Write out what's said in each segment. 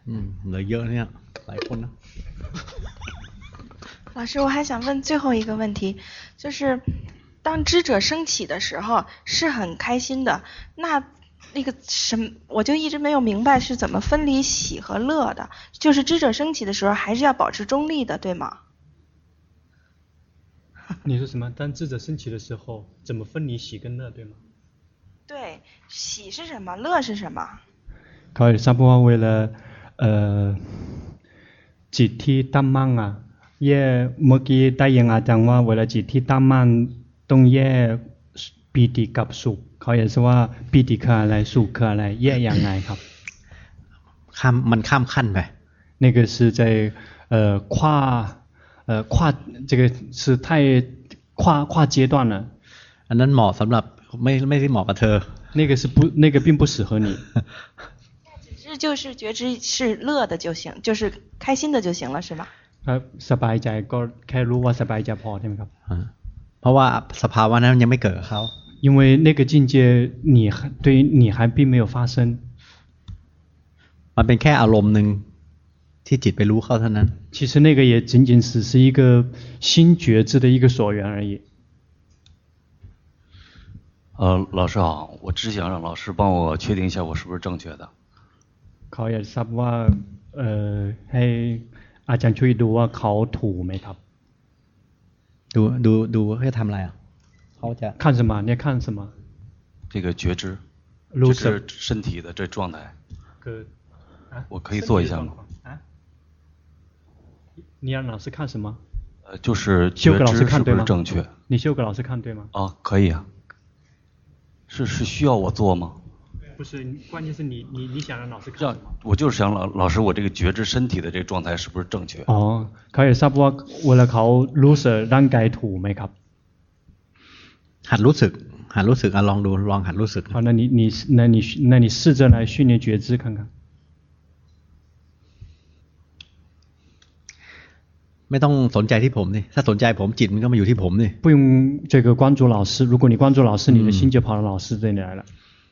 เหลือเยอะเนี่ยหลายคนนะ老师，我还想问最后一个问题，就是当知者升起的时候是很开心的，那个我就一直没有明白是怎么分离喜和乐的，就是知者升起的时候还是要保持中立的，对吗？ 你说什么？当智者升起的时候，怎么分离喜跟乐，对吗？ 对，喜是什么，乐是什么？ เขาทราบว่าเวลาจิตที่ตั้งมั่นแยกเมื่อกี้ได้ยังอาจารย์ว่าเวลาจิตที่ตั้งมั่นต้องแยกปีติกับสุขเขาอยากจะว่าปีติคืออะไรสุขคืออะไรแยกยังไงครับมันข้ามขั้นไป那个是在跨这个是太跨阶段了อันนั้นเหมาะสำหรับไม่ได้เหมาะกับเธอ那个并不适合你只就是觉知是乐的就行，就是开心的就行了，是吗？ สบายใจก็แค่รู้ว่าสบายใจพอใช่ไหมครับเพราะว่าสภาวะนั้นยังไม่เกิดกับเขา因为那个境界你还并没有发生มันเป็นแค่อารมณ์นึงที่จิตไปรู้เข้าเท่านั้น其实那个也仅仅只是一个心觉知的一个所缘而已老师好，我只想让老师帮我确定一下我是不是正确的。 เขาอยากทราบว่าให้อาจารย์ช่วยดูว่าเขาถูกไหมครับดูให้ทำอะไรเขาจะ看什么你要看什么这个觉知就是身体的这状态我可以做一下吗你让老师看什么就是觉知是不是正确你修给老师看对吗可以是需要我做吗不是关键是你想让老师看什么我就是想老师我这个觉知身体的这个状态是不是正确เขาอยากทราบว่าเวลาเขารู้สึกร่างกายถูกไหมครับหัดรู้สึกลองหัดรู้สึก好那你试着来训练觉知看看ไม่ต้องสนใจที่ผมนี่ถ้าสนใจผมจิตมันก็มาอยู่ที่ผมนี่不用这个关注老师如果你关注老师你的心就跑到老师这里来了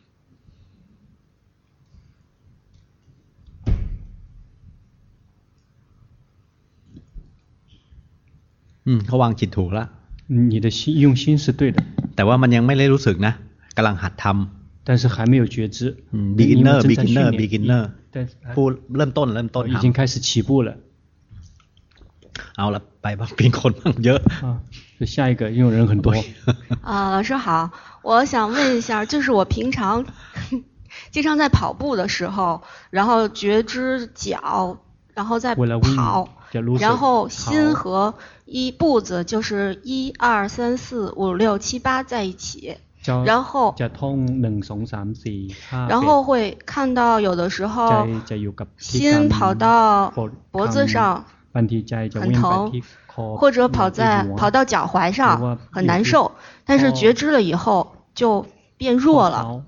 เขาวางจิตถูกแล้ว你的心用心是对的แต่ว่ามันยังไม่ได้รู้สึกนะกำลังหัดทำ但是还没有觉知 beginner ผู้เริ่มต้น已经开始起步了เอาละไปบ้างเป็นคนบ้างเยอะ下一个因为人很多老师好我想问一下就是我平常经常在跑步的时候然后觉知脚然后再跑然后心和步子就是1、2、3、4、5、6、7、8在一起然后会看到有的时候心跑到脖子上很疼或者跑到脚踝上很难受但是觉知了以后就变弱了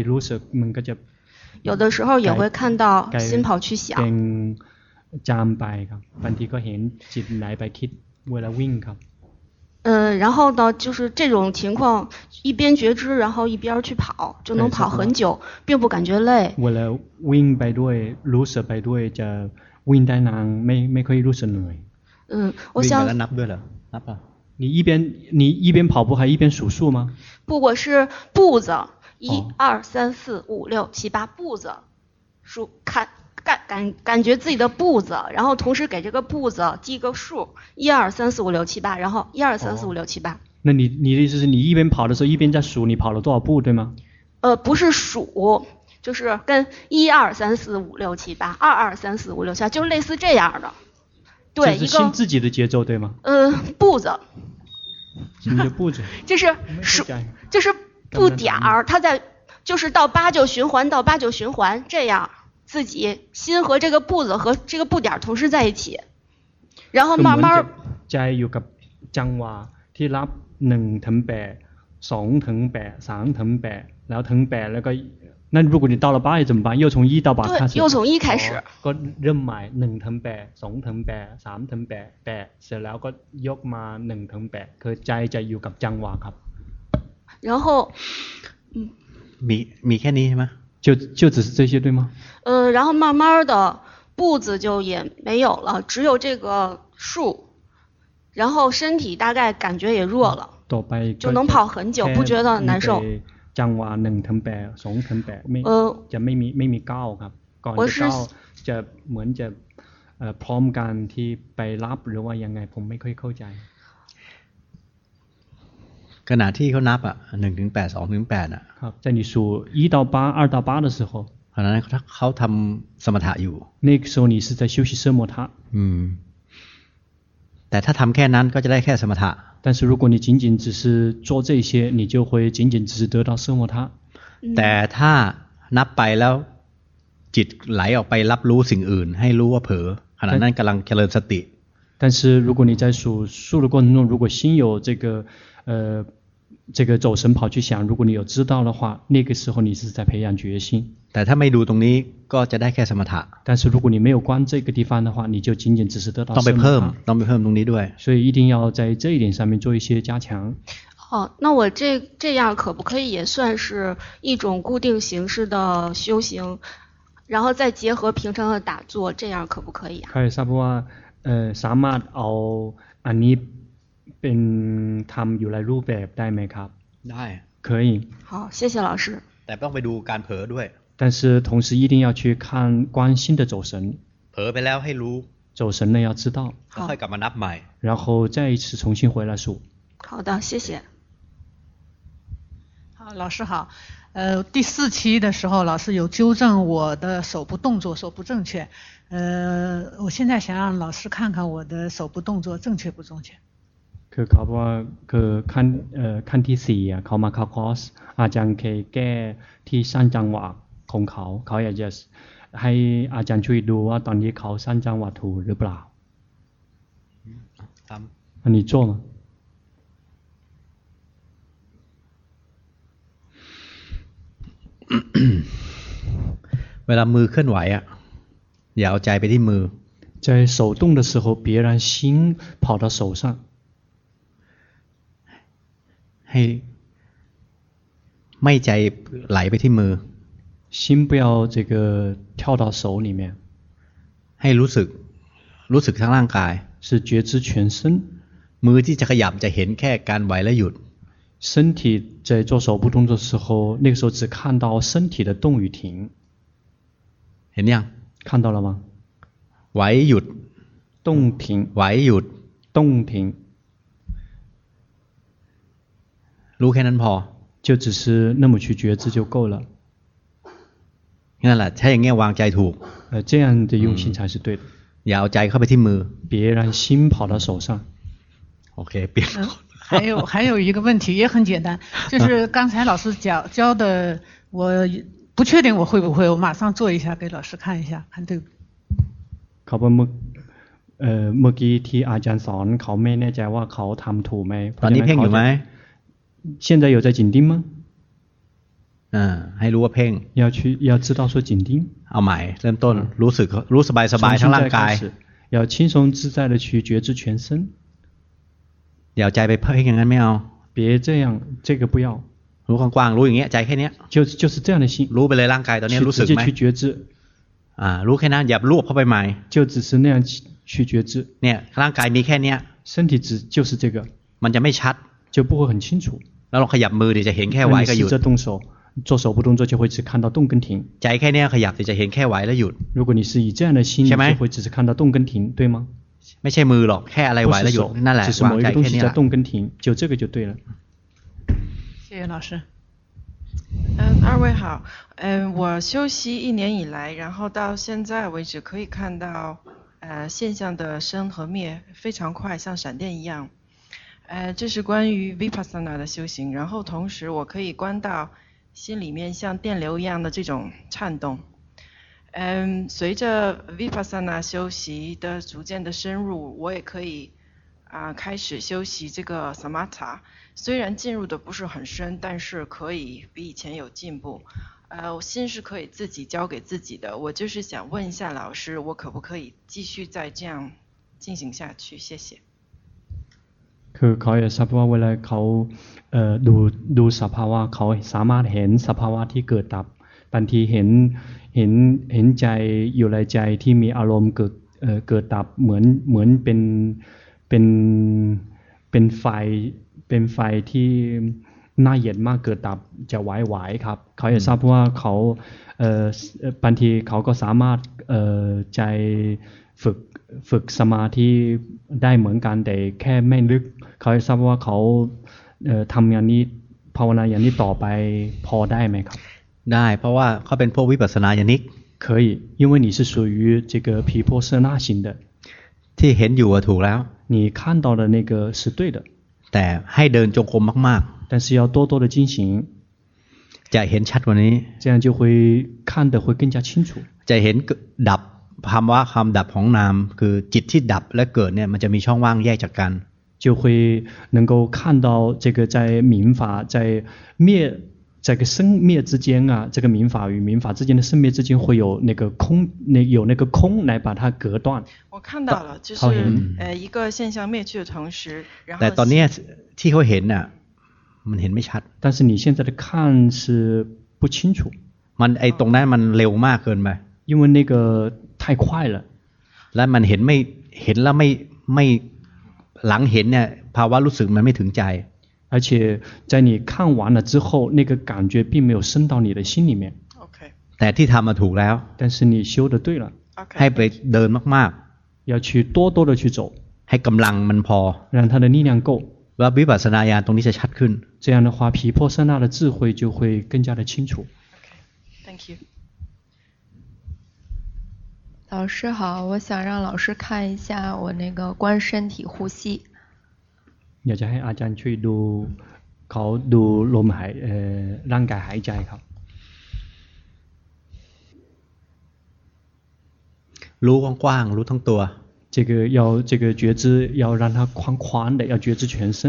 有的时候也会看到心跑去想จามไปครับบางทีก็เห็นจิตไหลไปคิดเวลาวิ่งครับ然后呢就是这种情况一边觉知然后一边去跑就能跑很久并不感觉累เวลาวิ่งไปด้วยรู้สึกไปด้วยจะวิ่งได้นานไม่ค่อยรู้สึกเหนื่อย我想นับด้วยเหรอนับป่ะ你一边跑步还一边数数吗不我是步子1、2、3、4、5、6、7、8步子数看感觉自己的步子然后同时给这个步子记个数1、2、3、4、5、6、7、8然后1、2、3、4、5、6、7、8 那你的意思是你一边跑的时候一边在数你跑了多少步对吗不是数就是跟1、2、3、4、5、6、7、8 2、2、3、4、5、6、7、8就类似这样的对一个心自己的节奏对吗步子什么叫步子就是步点儿它在就是到8就循环到8就循环这样自己心和这个步子和这个步点同时在一起然后慢慢ใจอยู่กับจังหวะที่รับ1ถึง8 2ถึง8 3ถึง8แล้วถึง8แล้วก็那如果你到了8怎么办又从1到8开始又从1开始ก็เริ่มใหม่1ถึง8 2ถึง8 3ถึง8 8เสร็จแล้วก็ยกมา1ถึง8คือใจจะอยู่กับจังหวะครับ然后มีแค่นี้ใช่มั้ย就只是这些对吗然后慢慢的步子就也没有了，只有这个数，然后身体大概感觉也弱了，就能跑很久，不觉得难受。 จังหวะ1ถึง8 2ถึง8จะไม่มีก้าวครับก่อนจะก้าวจะเหมือนจะพร้อมกันที่ไปรับหรือว่ายังไงผมไม่ค่อยเข้าใจขณะที่เขานับ1ถึง8 2ถึง8 ครับ在你数1到8 2到8的时候ขณะนั้นเขาทำสมถะอยู่那个时候你是在休息奢摩他แต่ถ้าทำแค่นั้นก็จะได้แค่สมถะ但是如果你仅仅只是做这些你就会仅仅只是得到奢摩他แต่ถ้านับไปแล้วจิตไหลออกไปรับรู้สิ่งอื่นให้รู้ว่าเผลอขณะนั้นกำลังเจริญสติ但是如果你在数的过程中如果心有这个走神跑去想如果你有知道的话那个时候你是在培养决心แต่ถ้าไม่ดูตรงนี้ก็จะได้แค่สมถะ但是如果你没有观这个地方的话你就仅仅只是得到ต้องไปเพิ่มตรงนี้ด้วย所以一定要在这一点上面做一些加强那我这样可不可以也算是一种固定形式的修行然后再结合平常的打坐这样可不可以ใครทราบว่าสามารถเอาอันนี้เป็นทำอยู่ในรูปแบบได้ไหมครับได้可以好谢谢老师แต่ต้องไปดูการเผลอด้วย但是同时一定要去看观心的走神เผลอไปแล้วให้รู้走神呢要知道ค่อยกลับมานับใหม่然后再一次重新回来数好的谢谢好老师好第4期的时候老师有纠正我的手部动作说不正确我现在想让老师看看我的手部动作正确不正确คือเขาบอกว่าคือขั้นที่4เขามาเข้าคอร์สอาจารย์เคยแก้ที่สั้นจังหวะของเขาอยากจะให้อาจารย์ช่วยดูว่าตอนนี้เขาสั้นจังหวะถูกหรือเปล่าอันนี้做吗เวลามือเคลื่อนไหวอย่าเอาใจไปที่มือ在手动的时候别让心跑到手上ให้ไม่ใจไหลไปที่มือ心不要这个跳到手里面ให้รู้สึกทั้งร่างกาย是觉知全身มือที่จะขยับจะเห็นแค่การไหวและหยุด身体在做手部动作的时候那个时候只看到身体的动与停เห็นยัง看到了吗ไหวหยุด动停ไหวหยุด动停รู้แค่นั้นพอ就只是那么去觉知就够了นั่นแหละถ้าอย่างเงี้ยวางใจถูก这样的用心才是对的อย่าเอาใจเข้าไปที่มือ别让心跑到手上โอเคเปลี่ยน还有一个问题也很简单就是刚才老师教的我不确定我会不会我马上做一下给老师看一下看对不对เขาบอกเมื่อกี้ที่อาจารย์สอนเขาไม่แน่ใจว่าเขาทำถูกไหมตอนนี้เพ่งอยู่ไหม现在有在紧盯吗ให้รู้ว่าเพ่ง要知道说紧盯เอาใหม่เริ่มต้นรู้สบายๆทั้งร่างกาย要轻松自在的去觉知全身อย่าเอาใจไปเพ่งอย่างนั้นไม่เอา别这样这个不要รู้กว้างๆรู้อย่างเงี้ยใจแค่นี้就是这样的心รู้ไปเลยร่างกายตอนนี้รู้สึกไหม去觉知รู้แค่นั้นอย่ารวบเข้าไปใหม่就只是那样去觉知เนี่ยร่างกายมีแค่เนี้ย身体就是这个มันจะไม่ชัด就不会很清楚แล้วเราขยับมือเดี๋ยวจะเห็นแค่ไหวกับหยุด动手做手部动作就会只看到动跟停ใจแค่นี้ขยับเดี๋ยวจะเห็นแค่ไหวและหยุด如果你是以这样的心你就会只是看到动跟停对吗ไม่ใช่มือหรอกแค่อะไรไหวและหยุดนั่นแหละวางใจแค่นี้动跟停就这个就对了谢谢老师二位好我修习1年以来然后到现在为止可以看到现象的生和灭非常快像闪电一样这是关于 Vipassana 的修行然后同时我可以观到心里面像电流一样的这种颤动随着 Vipassana 修习的逐渐的深入我也可以开始修习这个 Samatha 虽然进入的不是很深但是可以比以前有进步心是可以自己交给自己的我就是想问一下老师我可不可以继续再这样进行下去谢谢คือเขาอยากทราบว่าเวลาเขาดูสภาวะเขาสามารถเห็นสภาวะที่เกิดดับบางทีเห็เห็นใจอยู่ในใจที่มีอารมณ์เกิดดับเหมือนเป็นไฟที่น่าเย็นมากเกิดดับจะไหวๆครับเขาอยากทราบว่าเขาบางทีเขาก็สามารถใจฝึกสมาธิได้เหมือนกันแต่แค่ไม่ลึกเขาอยากทราบว่าเขาทำอย่างนี้ภาวนาอย่างนี้ต่อไปพอได้ไหมครับได้เพราะว่าเขาเป็นพวกวิปัสสนาญาณิก可以因为你是属于这个毗婆舍那型的ที่เห็นอยู่ถูกแล้ว你看到的那个是对的แต่ให้เดินจงกรมมากๆ但是要多的进行จะเห็นชัดกว่านี้这样就会看得会更加清楚จะเห็นดับคำว่าความดับของนามคือจิตที่ดับและเกิดเนี่ยมันจะมีช่องว่างแยกจากกัน就会能够看到这个在民法在灭这个生灭之间啊这个民法与民法之间的生灭之间会有那个空有那个空来把它隔断我看到了就是一个现象灭去的同时然后แต่ตอนนี้ที่เขาเห็นน่ะมันเห็นไม่ชัด但是你现在的看是不清楚มันไอตรงนั้นมันเร็วมากเกินไป因为那个太快了และมันเห็นแล้วไม่หลังเห็นเนี่ยภาวะรู้สึกมันไม่ถึงใจ而且在你看完了之后那个感觉并没有升到你的心里面แต่ที่ทำมาถูกแล้ว但是你修得对了ให้ไปเดินมากๆ要去多的去走ให้กำลังมันพอ让它的力量够ว่าวิปัสสนาญาณตรงนี้จะชัดขึ้น这样的话毗婆舍那的智慧就会更加的清楚 Thank you 老师好我想让老师看一下我那个观身体呼吸อยากจะให้อาจารย์ช่วยดูเขาดูลมหายร่างกายหายใจครับรู้กว้างๆรู้ทั้งตัว这个觉知要让它宽宽的要觉知全身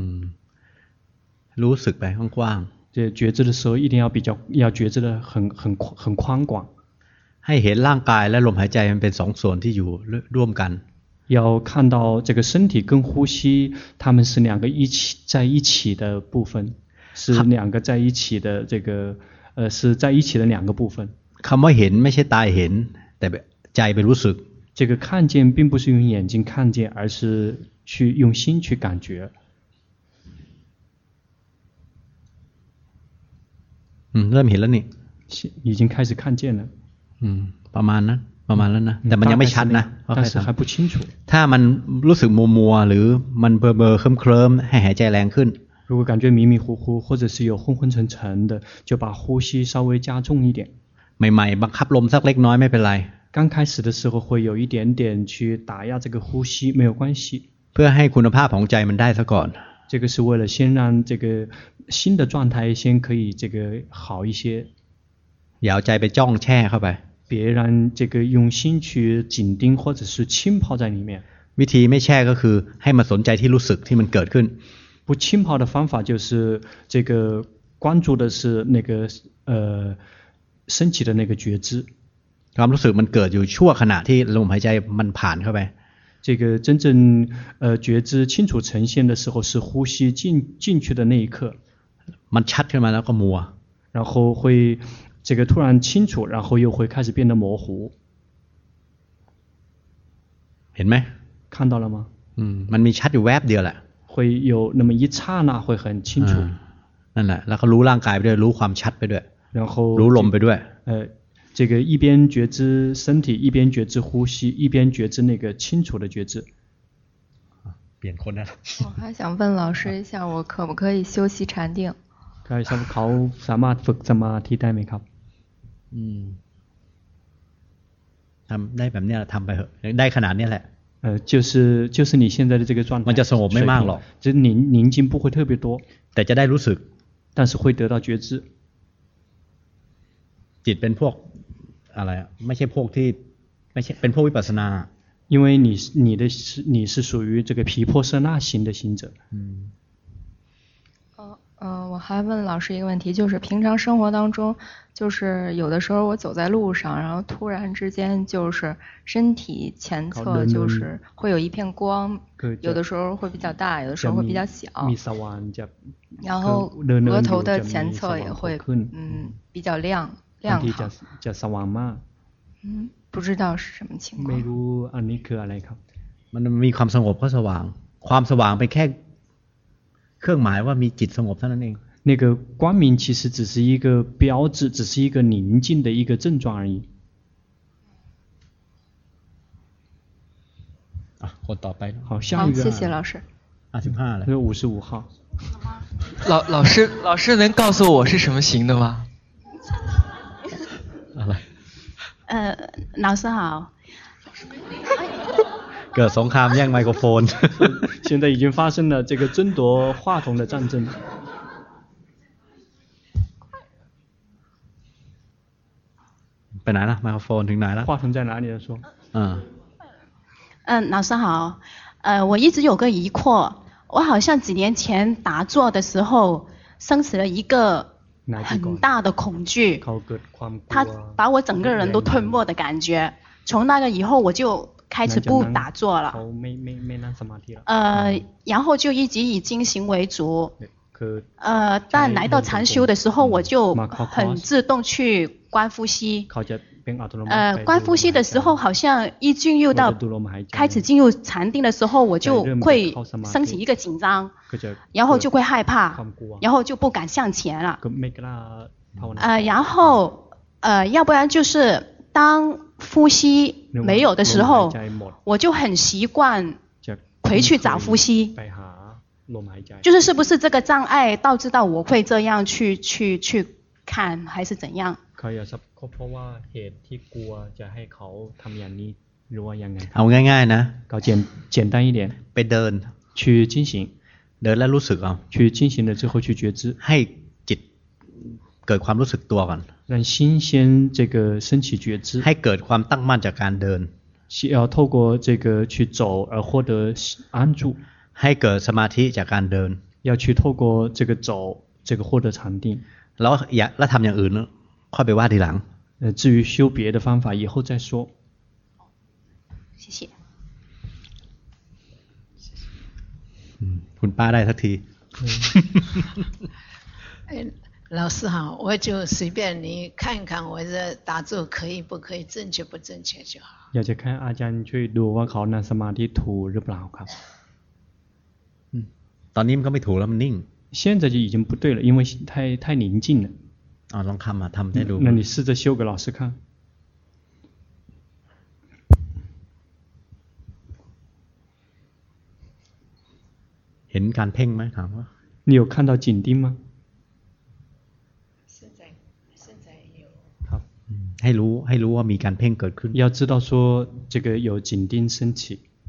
รู้สึกไปกว้างๆ这觉知的时候一定要觉知的很宽广ให้เห็นร่างกายและลมหายใจมันเป็นสองส่วนที่อยู่ร่วมกัน要看到这个身体跟呼吸它们是两个在一起的部分是两个在一起的这个是在一起的两个部分คำว่าเห็นไม่ใช่ตาเห็นแต่ใจไปรู้สึก这个看见并不是用眼睛看见而是去用心去感觉เริ่มเห็นแล้วนี่已经开始看见了ประมาณนั้นแล้วนะแต่มันยังไม่ชัดนะ但是还不清楚ถ้ามันรู้สึกมัวๆหรือมันเบลอๆเคลิ้มๆให้หายใจแรงขึ้น如果感觉迷迷糊糊或者是有昏昏沉沉的就把呼吸稍微加重一点ใหม่ๆบังคับลมสักเล็กน้อยไม่เป็นไร刚开始的时候会有一点点去打压这个呼吸没有关系เพื่อให้คุณภาพของใจมันได้ซะก่อน这个是为了先让这个新的状态先可以这个好一些อย่าเอาใจไปจ้องแช่เข้าไป别让这个用心去紧盯或者是浸泡在里面วิธีไม่แช่ก็คือให้มาสนใจที่รู้สึกที่มันเกิดขึ้น不浸泡的方法就是这个关注的是那个升起的那个觉知ความรู้สึกมันเกิดอยู่ชั่วขณะที่ลมหายใจมันผ่านเข้าไป这个真正觉知清楚呈现的时候是呼吸进去的那一刻มันชัดขึ้นมาแล้วก็มัว然后会这个突然清楚然后又会开始变得模糊เห็นไหม看到了吗มันมีชัดอยู่แวบเดียวแหละ会有那么一刹那会很清楚นั่นแหละแล้วก็รู้ร่างกายไปด้วยรู้ความชัดไปด้วย然后รู้ลมไปด้วย这个一边觉知身体一边觉知呼吸一边觉知那个清楚的觉知เปลี่ยนคนนะ我还想问老师一下我可不可以修习禅定เขาสามารถฝึกสมาธิได้ไหมครับทำได้แบบนี้ทำไปเถอะได้ขนาดนี้แหละ就是你现在的这个状态มันจะสงบไม่มากหรอก就是宁静不会特别多แต่จะได้รู้สึก但是会得到觉知จิตเป็นพวกอะไรไม่ใช่พวกที่ไม่ใช่เป็นพวกวิปัสสนา因为你是属于这个毗婆舍那型的行者我还问老师一个问题，就是平常生活当中，就是有的时候我走在路上，然后突然之间就是身体前侧就是会有一片光，有的时候会比较大，有的时候会比较小，然后额头的前侧也会比较亮亮堂。 จะสว่างมาก。 不知道是什么情况。 ไม่รู้อันนี้คืออะไรครับ。 มันมีความสงบก็สว่างความสว่างเป็นแค่เครื่องหมายว่ามีจิตสงบเท่านั้นเอง那个光明其实只是一个标志，只是一个宁静的一个症状而已。 คนต่อไป好，下一个。 谢谢老师。 55了。 55号。 老师能告诉我是什么型的吗？ 老师好。 เกิดสงครามแย่งไมโครโฟน现在已经发生了这个争夺话筒的战争。 ไปไหนล่ะไมโครโฟนถึงไหนล่ะ话筒在哪里了说老师好，我一直有个疑惑，我好像几年前打坐的时候升起了一个很大的恐惧，它把我整个人都吞没的感觉。从那个以后我就开始不打坐了，然后就一直以精行为主，但来到禅修的时候我就很自动去观呼吸。观呼吸的时候好像一进入到开始进入禅定的时候我就会升起一个紧张，然后就会害怕，然后就不敢向前了。然后要不然就是当呼吸没有的时候我就很习惯回去找呼吸，就是是不是这个障碍导致到我会这样去看还是怎样。 เขาอยากจะเพราะว่าเหตุที่กลัวจะให้เขาทำอย่างนี้หรือว่ายังไงเอาง่ายๆนะก็简单一点ไปเดิน去进行เดินแล้วรู้สึกเอา去进行了之后去觉知ให้จิตเกิดความรู้สึกตัวก่อน让心先这个升起觉知ให้เกิดความตั้งมั่นจากการเดิน要透过这个去走而获得安住ให้เกิดสมาธิจากการเดิน要去透过这个走这个获得禅定แล้วทำอย่างอื่นค่อยไปว่าทีหลัง至于修别的方法以后再说。 谢谢。 คุณป้าได้สักที老师好，我就随便你看一看我的打坐可以不可以正确不正确就好。 อยากจะแค่อาจารย์ช่วยดูว่าเขานั่งสมาธิถูกหรือเปล่าครับตอนนี้มันก็ไม่ถูกแล้วมันนิ่ง现在就已经不对了因为太宁静了ลองทำทำให้ดู那你试着修给老师看เห็นการเพ่งไหมถามว่า你有看到紧盯吗ครับให้รู้ว่ามีการเพ่งเกิดขึ้น要知道说这个有紧盯升起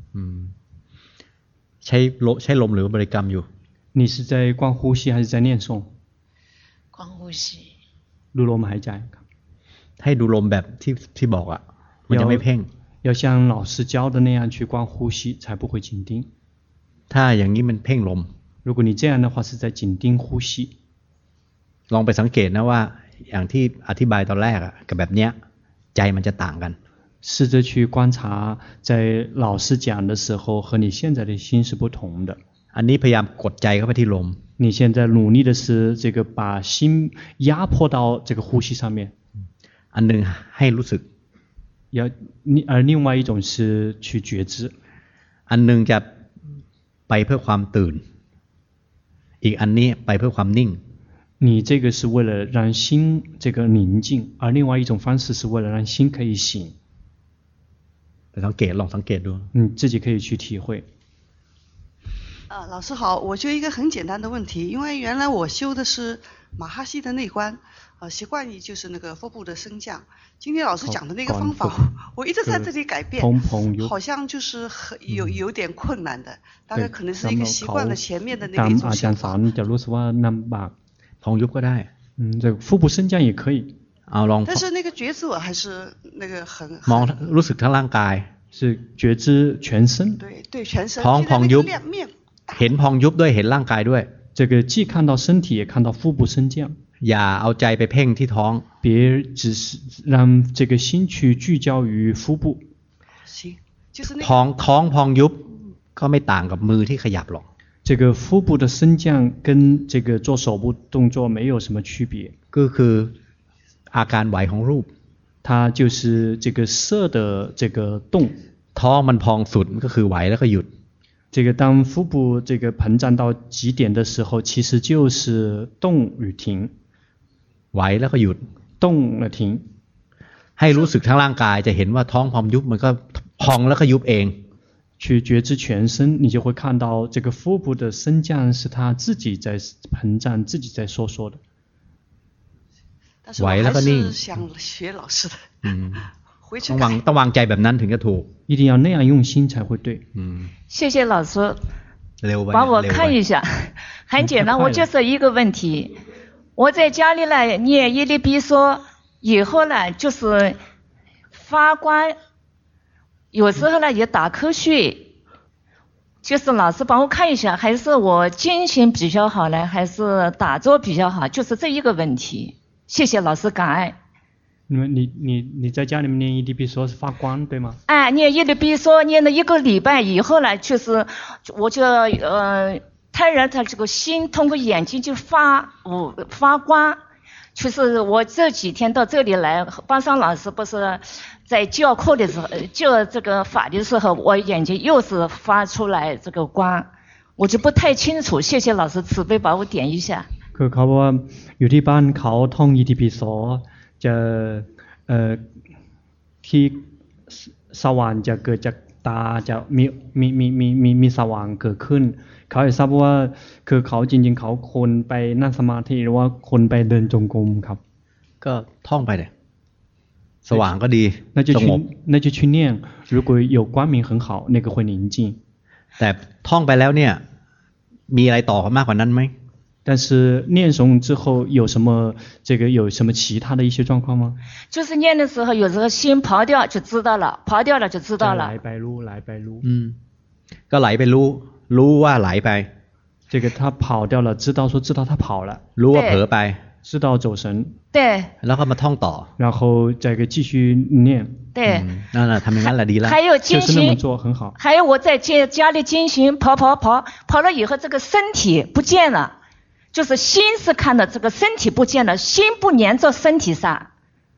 ใช้ลมหรือบริกรรมอยู่你是在观呼吸还是在念诵观呼吸ดูลมหายใจให้ดูลมแบบที่บอกอ่ะมันจะไม่เพ่ง要像老师教的那样去观呼吸才不会紧盯ถ้าอย่างนี้มันเพ่งลม如果你这样的话是在紧盯呼吸ลองไปสังเกตนะว่าอย่างที่อธิบายตอนแรกอ่ะกับแบบเนี้ยใจมันจะต่างกัน试着去观察在老师讲的时候和你现在的心是不同的อันนี้พยายามกดใจเข้าไปที่ลม你现在努力的是这个把心压迫到这个呼吸上面อันนึงให้รู้สึก而另外一种是去觉知อันนึงจะไปเพื่อความตื่นอีกอันนี้ไปเพื่อความนิ่ง你这个是为了让心这个宁静而另外一种方式是为了让心可以醒ลองสังเกตดู你自己可以去体会老师好，我就一个很简单的问题，因为原来我修的是马哈西的内观，习惯于就是那个腹部的升降。今天老师讲的那个方法，我一直在这里改变，好像就是有点困难的，大概可能是一个习惯了前面的那个一种想法。 จะรู้สึกว่าลำบากพองยุบก็ได้这个腹部升降也可以但是那个觉知我还是那个很มองรู้สึกทั้งร่างกาย是觉知全身对全身พองยุบเห็นพองยุบด้วยเห็นร่างกายด้วย这个既看到身体也看到腹部升降อย่าเอาใจไปเพ่งที่ท้อง别只是让这个心去聚焦于腹部ท้องพองยุบก็ไม่ต่างกับมือที่ขยับหรอก这个腹部的升降跟这个做手部动作没有什么区别ก็คืออาการไหวของรูป它就是这个色的这个动ท้องมันพองสุดก็คือไหวแล้วก็หยุด这个当腹部这个膨胀到极点的时候其实就是动与停ไหวแล้วก็หยุด动了停ให้รู้สึกทั้งร่างกายจะเห็นว่าท้องพองยุบมันก็พองแล้วก็ยุบเอง去觉知全身你就会看到这个腹部的升降是它自己在膨胀自己在收缩的但是我还是想学老师的回去ต้องวางใจแบบนั้นถึงจะถูก一定要那样用心才会对谢谢老师帮我看一下很简单我就是一个问题我在家里呢念耶利比索以后呢就是发光有时候呢也打瞌睡就是老师帮我看一下还是我精神比较好呢还是打坐比较好就是这一个问题谢谢老师感恩你在家里面念耶利比索是发光对吗念耶利比索念了1个礼拜以后呢就是我就突然他这个心通过眼睛就发光就是我这几天到这里来班上老师不是在教课的时候教这个法的时候我眼睛又是发出来这个光我就不太清楚谢谢老师慈悲把我点一下คือเขาว่าอยู่ที่บ้านเขาท่องอิติปิโสจะที่สว่างจะเกิดจากตาจะมีสว่างเกิดขึ้นเขาอยากทราบว่าคือเขาจริงๆเขาคนไปนั่งสมาธิหรือว่าคนไปเดินจงกรมครับก็ท่องไปเลยสว่างก็ดี那就去念如果有光明很好那个会宁静แต่ท่องไปแล้วเนี่ยมีอะไรต่อมากกว่านั้นไหม但是念诵之后有什么其他的一些状况吗就是念的时候有时候心跑掉就知道了跑掉了就知道了来ไปรู้ก็ไหลไปรู้ว่าไหลไป这个他跑掉了知道他跑了รู้ว่าเผลอไป知道走神对แล้วก็มาท่องต่อ然后这个继续念对นั่นแหละทำอย่างนั้นแหละดีแล้ว还有精行还有我在家里精行跑了以后这个身体不见了就是心是看的这个身体不见了心不粘在身体上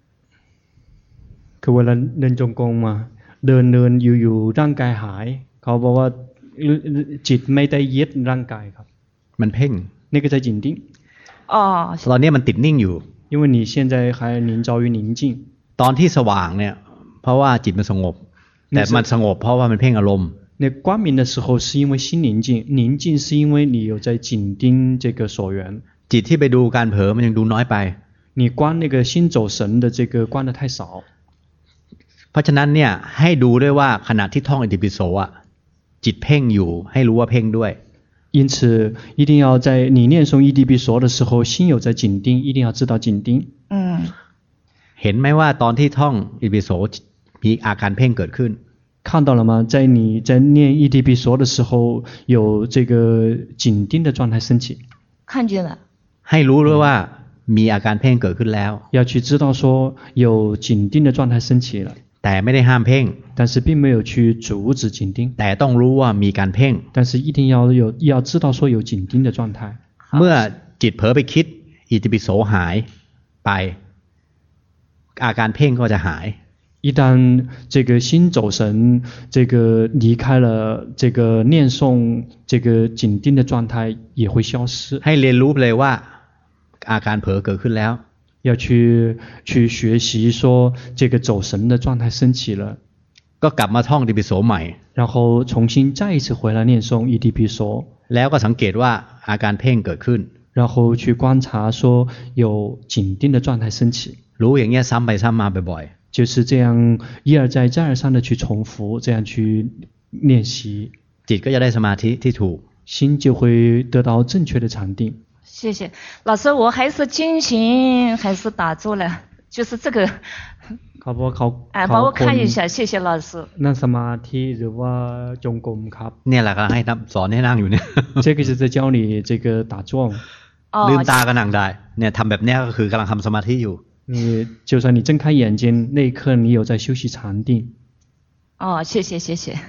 คือเวลาเดินจงกรมมาเดินอยู่ร่างกายหายเขาบอกว่าจิตไม่ได้ยึดร่างกายครับมันเพ่ง那个在紧盯ตอนนี้มันติดนิ่งอยู่因为你现在还凝照于宁静ตอนที่สว่างเนี่ยเพราะว่าจิตมันสงบแต่มันสงบเพราะว่ามันเพ่งอารมณ์那光明的时候是因为心宁静宁静是因为你有在紧盯这个所缘จิตที่ไปดูการเผลอมันยังดูน้อยไป你观那个心走神的这个观得太少เพราะฉะนั้นเนี่ยให้ดูด้วยว่าขณะที่ท่องอิติปิโสอ่ะจิตเพ่งอยู่ให้รู้ว่าเพ่งด้วย因此一定要在你念诵伊地比索的时候心有在紧盯一定要知道紧盯เห็นไหมว่าตอนที่ท่องอิติปิโสมีอาการเพ่งเกิดขึ้น看到了吗在你在念伊地比索的时候有这个紧盯的状态升起看见了ให้รู้ด้วยว่ามีอาการเพ่งเกิดขึ้นแล้ว要去知道说有紧盯的状态升起了แต่ไม่ได้ห้ามเพ่ง但是并没有去阻止紧盯แต่ต้องรู้ว่ามีการเพ่ง但是一定要知道说有紧盯的状态เมื่อจิตเผลอไปคิดอิติปิโสหายไปอาการเพ่งก็จะหาย一旦这个心走神这个离开了这个念诵这个紧盯的状态也会消失ให้เรียนรู้เลยว่าอาการเผลอเกิดขึ้นแล้ว要去学习说这个走神的状态升起了ก็กลับมาท่องอิติปิโสใหม่然后重新再一次回来念诵伊地比索แล้วก็สังเกตว่าอาการเพ่งเกิดขึ้น然后去观察说有紧盯的状态升起รู้อย่างเงี้ยซ้ำไปซ้ำมาบ่อยๆ就是这样一而再再而三的去重复这样去练习จิตก็จะได้สมาธิที่ถูก心就会得到正确的禅定谢谢老师我还是精行还是打坐了就是这个帮我看一下谢谢老师นั่งสมาธิหรือว่าจงกรมครับเนี่ยแหละกำลังให้สอนให้นั่งอยู่เนี่ย这个是在教你这个打坐ลืมตาก็นั่งได้เนี่ยทำแบบนี้ก็คือกำลังทำสมาธิอยู่你就算你睁开眼睛那一刻你有在休息禅定谢谢谢谢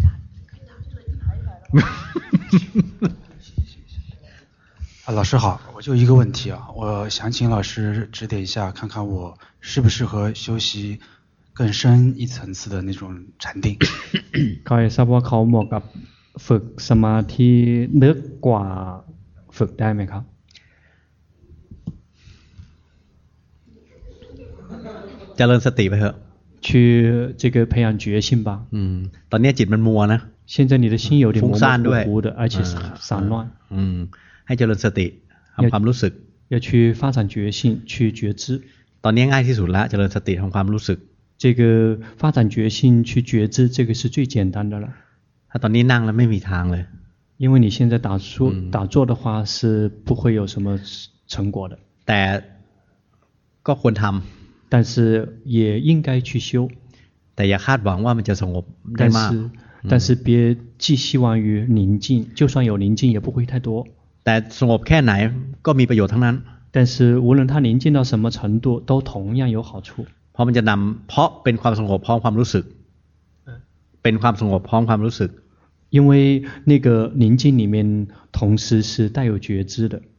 老师好我就一个问题啊，我想请老师指点一下，看看我适不适合修习更深一层次的那种禅定。 เขาอยากทราบว่าเขาเหมาะกับฝึกสมาธิลึกกว่าฝึกได้ไหมครับเจริญสติไปเถอะ去这个培养决心吧ตอนนี้จิตมันมัวนะ现在你的心有点模模糊糊的而且散乱ให้เจริญสติทำความรู้สึก要去发展决心去觉知ตอนนี้ง่ายที่สุดแล้วเจริญสติทำความรู้สึก这个发展决心去觉知这个是最简单的了ถ้าตอนนี้นั่งแล้วไม่มีทางเลย因为你现在打坐的话是不会有什么成果的แต่ก็ควรทำ但是也应该去修แต่อย่าคาดหวังว่ามันจะสงบได้มาก但是别寄希望于宁静就算有宁静也不会太多แต่สงบแค่ไหนก็มีประโยชน์ทั้งนั้น但是无论它宁静到什么程度都同样有好处เพราะมันจะนำเพราะเป็นความสงบพร้อมความรู้สึกเป็นความสงบพร้อมความรู้สึก因为那个宁静里面同时是带有觉知的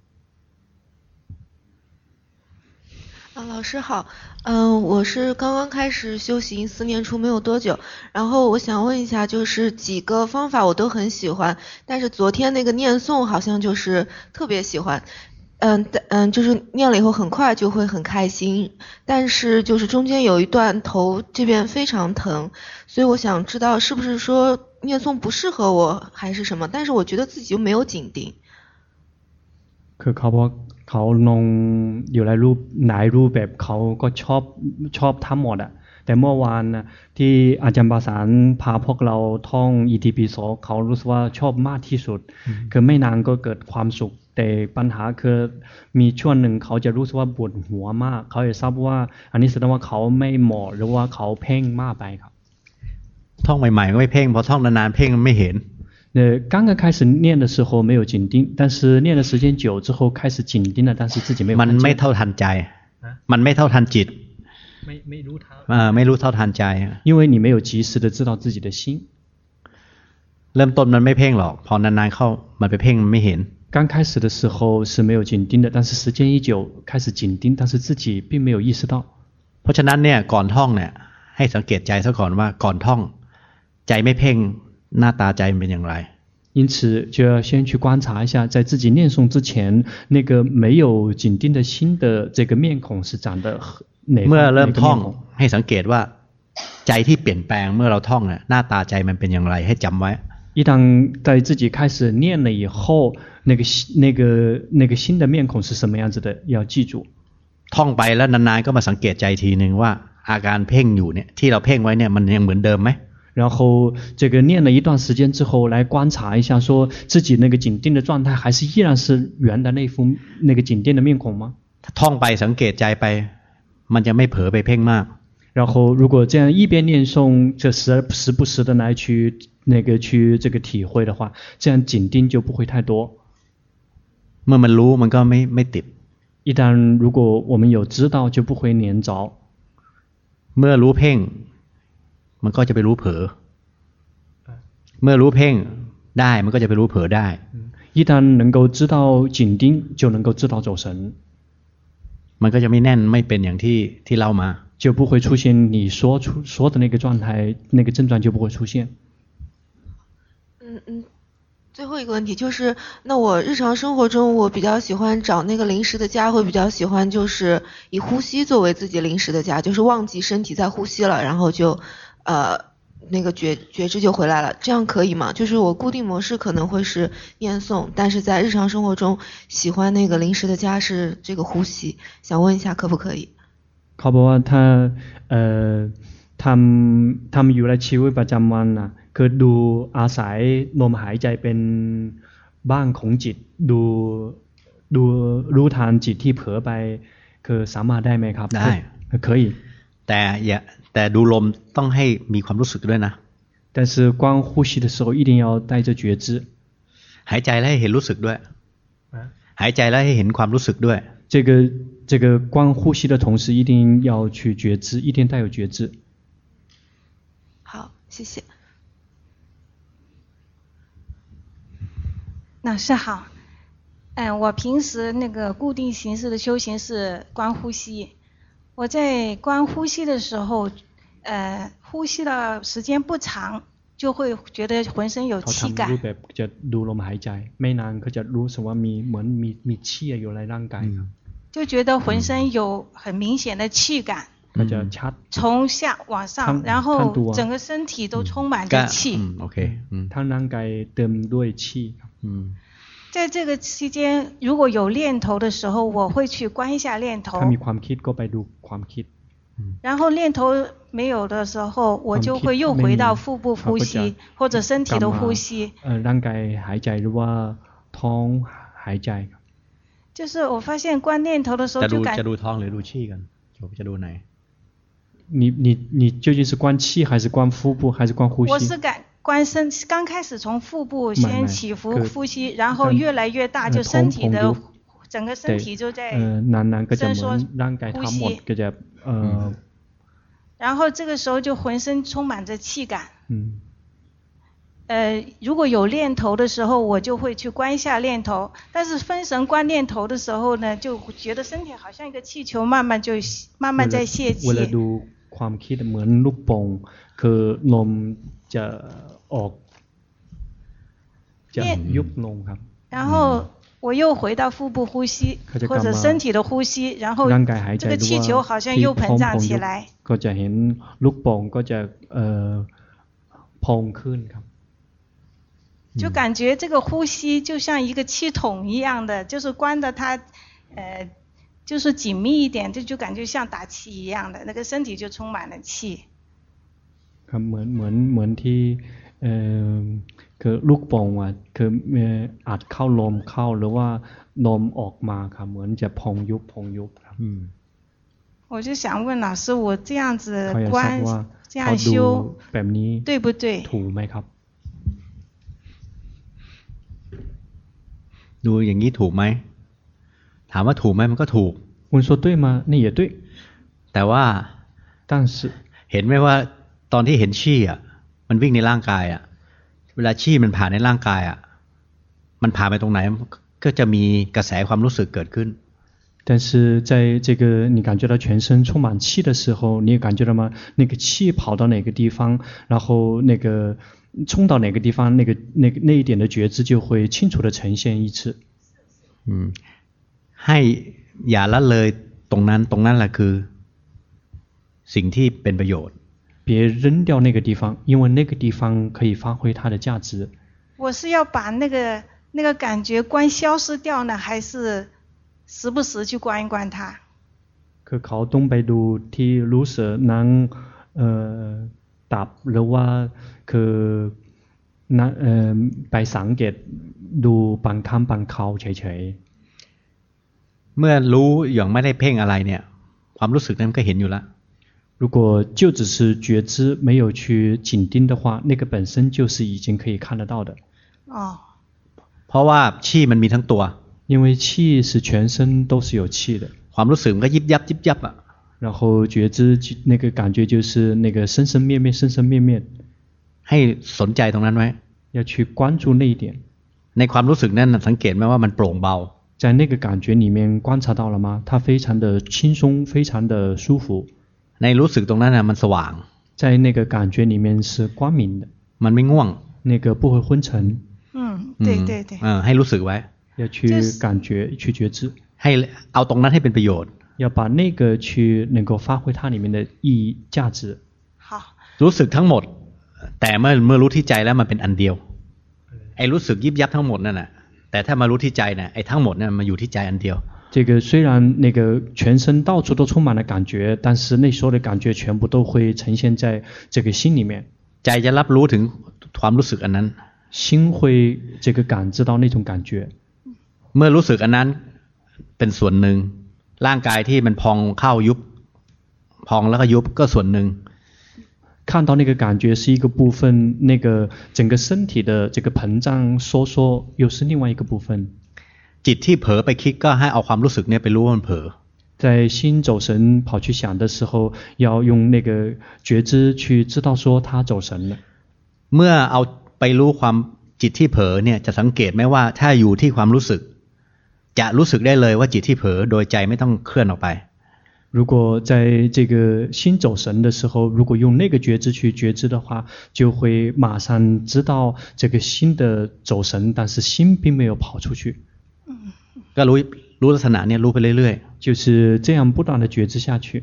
老师好，我是刚刚开始修行4年初没有多久，然后我想问一下，就是几个方法我都很喜欢，但是昨天那个念诵好像就是特别喜欢，就是念了以后很快就会很开心，但是就是中间有一段头这边非常疼，所以我想知道是不是说念诵不适合我还是什么，但是我觉得自己又没有紧盯。 คือเขาลงอยู่ในรูปแบบเขาก็ชอบทั้งหมดอะแต่เมื่อวานที่อาจารย์ประสานพาพวกเราท่องอิติปิโสเขารู้สึกว่าชอบมากที่สุดคือไม่นานก็เกิดความสุขแต่ปัญหาคือมีช่วงหนึ่งเขาจะรู้สึกว่าปวดหัวมากเขาอยากทราบว่าอันนี้แสดงว่าเขาไม่เหมาะหรือว่าเขาเพ่งมากไปครับท่องใหม่ๆก็ไม่เพ่งพอท่องนานๆเพ่งไม่เห็น刚刚开始念的时候没有紧盯但是念的时间久之后开始紧盯了但是自己没有มันไม่เท่าทันใจมันไม่เท่าทันจิตไม่รู้เท่าทันใจ因为你没有及时的知道自己的心เริ่มต้นมันไม่เพ่งหรอกพอนานๆเข้ามันไปเพ่งมันไม่เห็น刚开始的时候是没有紧盯的但是时间一久开始紧盯但是自己并没有意识到เพราะฉะนั้นเนี่ยก่อนท่องเนี่ยให้สังเกตใจซะก่อนว่าก่อนท่องใจไม่เพ่งหน้าตาใจมันเป็นอย่างไร因此就要先去观察一下在自己念诵之前那个没有紧盯的心的这个面孔是长得哪เมื่อเริ่มท่องให้สังเกตว่าใจที่เปลี่ยนแปลงเมื่อเราท่องเนี่ยหน้าตาใจมันเป็นอย่างไรให้จำไว้一旦在自己开始念了以后那个心的面孔是什么样子的要记住ท่องไปแล้วนานๆก็มาสังเกตใจทีนึงว่าอาการเพ่งอยู่เนี่ยที่เราเพ่งไว้เนี่ยมันยังเหมือนเดิมไหม然后这个念了一段时间之后来观察一下说自己那个紧盯的状态还是依然是原来那个紧盯的面孔吗ท่องไปสังเกตใจไปมันจะไม่เผลอไปเพ่งมาก然后如果这样一边念诵这时不时的来去这个体会的话这样紧盯就不会太多เมื่อมันรู้มันก็ไม่ติด一旦如果我们有知道就不会黏着เมื่อรู้เพ่งมันก็จะไปรู้เผลอเมื่อรู้เพ่งได้มันก็จะไปรู้เผลอได้一旦能够知道紧盯就能够知道走神มันก็จะไม่แน่นไม่เป็นอย่างที่เล่ามา就不会出现你说的那个状态那个症状就不会出现最后一个问题就是，那我日常生活中我比较喜欢找那个临时的家，会比较喜欢就是以呼吸作为自己临时的家，就是忘记身体在呼吸了，然后就那个觉知就回来了，这样可以吗？就是我固定模式可能会是念诵，但是在日常生活中喜欢那个临时的家是这个呼吸，想问一下可不可以？ เขาบอกว่าถ้าทำอยู่ในชีวิตประจำวันนะคือดูอาศัยลมหายใจเป็นบ้านของจิตดูรู้ทันจิตที่เผลอไปคือสามารถได้ไหมครับได้可以แต่ดูลมต้องให้มีความรู้สึกด้วยนะ但是光呼吸的时候一定要带着觉知หายใจแล้วให้เห็นรู้สึกด้วยหายใจแล้วให้เห็นความรู้สึกด้วย这个光呼吸的同时一定要去觉知一定带有觉知好谢谢老师好我平时那个固定形式的修行是观呼吸。我在观呼吸的时候，呼吸的时间不长，就会觉得浑身有气感。 เขาทำรูปแบบจะดูลมหายใจไม่นานก็จะรู้สึกว่ามีเหมือนมี气อยู่ในร่างกายครับ就觉得浑身有很明显的气感。 ก็จะชัด从下往上，然后整个身体都充满着气。 ทั้งร่างกายเต็มด้วย气。 在这个期间，如果有念头的时候，我会去观一下念头。 ถ้ามีความคิดก็ไปดูความคิด。 然后念头没有的时候，我就会又回到腹部呼吸或者身体的呼吸。 ร่างกายหายใจหรือว่าท้องหายใจครับ就是我发现观念头的时候就感จะดูท้องหรือดู气กันจะดูไหน你究竟是观气还是观腹部还是观呼吸？ 我是观身，刚开始从腹部先起伏呼吸，然后越来越大，就身体的整个身体就在伸缩呼吸。然后这个时候就浑身充满着气感。如果有念头的时候，我就会去观一下念头。但是分神观念头的时候呢，就觉得身体好像一个气球，慢慢在泄气。 เวลาดูความคิดเหมือนลูกโป่งคือลมจะออกจะยุบลงครับ然后我又回到腹部呼吸或者身体的呼吸，然后这个气球好像又膨胀起来。 ก็จะเห็นลูกโป่งก็จะพองขึ้นครับ就感觉这个呼吸就像一个气筒一样的，就是关的它就是紧密一点，就感觉像打气一样的，那个身体就充满了气。 ครับเหมือนที่คือลูกโป่งอ่ะคืออัดเข้าลมเข้าหรือว่าลมออกมาครับเหมือนจะพองยุบครับ我就想问老师，我这样子观这样修แบบนี้对不对？ ถูกไหมครับดูอย่างนี้ถูกไหมถามว่าถูกไหมมันก็ถูก问说对吗那也对แต่ว่า但是เห็นไหมว่าตอนที่เห็นชี่อ่ะมันวิ่งในร่างกายอ่ะเวลาชี่มันผ่านในร่างกายอ่ะมันผ่านไปตรงไหนก็จะมีกระแสความรู้สึกเกิดขึ้น但是在这个你感觉到全身充满气的时候，你也感觉到吗？那个气跑到哪个地方，然后那个冲到哪个地方，那一点的觉知就会清楚的呈现一次。 ให้อย่าละเลยตรงนั้นแหละคือสิ่งที่เป็นประโยชน์别扔掉那个地方，因为那个地方可以发挥它的价值。 我是要把那个感觉观消失掉呢，还是时不时去观一观它？ คือเขาต้องไปดูที่รู้สึกนั้นดับหรือว่าคือไปสังเกตดูบางครั้งบางคราวเฉยๆเมื่อรู้อย่างไม่ได้เพ่งอะไรเนี่ยความรู้สึกนั้นก็เห็นอยู่แล้ว如果就只是觉知没有去紧盯的话，那个本身就是已经可以看得到的。 เพราะว่าชี่มันมีทั้งตัว因为气是全身都是有气的ความรู้สึกมันก็ยิบยับอ่ะ然后觉知那个感觉就是那个生生灭灭ให้สนใจตรงนั้นไว้要去关注那一点ในความรู้สึกนั้นสังเกตไหมว่ามันโปร่งเบา在那个感觉里面观察到了吗？它非常的轻松，非常的舒服。 ในรู้สึกตรงนั้นน่ะมันสว่าง在那个感觉里面是光明的มันไม่ง่วง那个不会昏沉对ให้รู้สึกไว้要去感觉去觉知ให้เอาตรงนั้นให้เป็นประโยชน์要把那个去能够发挥它里面的意义价值好รู้สึกทั้งหมดแต่เมื่อรู้ที่ใจแล้วมันเป็นอันเดียวไอ้รู้สึกยิบยับทั้งหมดนั่นน่ะแต่ถ้ามารู้ที่ใจน่ะไอ้ทั้งหมดเนี่ยมันอยู่ที่ใจอันเดียว这个虽然那个全身到处都充满了感觉，但是那所有的感觉全部都会呈现在这个心里面。 ใจจะรับรู้ถึงความรู้สึกอันนั้น心会这个感知到那种感觉。 เมื่อรู้สึกอันนั้นเป็นส่วนหนึ่งร่างกายที่มันพองเข้ายุบพองแล้วก็ยุบก็ส่วนหนึ่ง看到那个感觉是一个部分，那个整个身体的这个膨胀收缩又是另外一个部分。 จิตที่เผลอไปคิดก็ให้เอาความรู้สึกนี้ไปรู้ว่ามันเผลอ在心走神跑去想的时候，要用那个觉知去知道说他走神了。 เมื่อเอาไปรู้ความจิตที่เผลอเนี่ยจะสังเกตไหมว่าถ้าอยู่ที่ความรู้สึกจะรู้สึกได้เลยว่าจิตที่เผลอโดยใจไม่ต้องเคลื่อนออกไป如果在这个心走神的时候，如果用那个觉知去觉知的话，就会马上知道这个心的走神，但是心并没有跑出去。 ก็รู้ลักษณะเนี่ยรู้ไปเรื่อยๆ就是这样不断的觉知下去。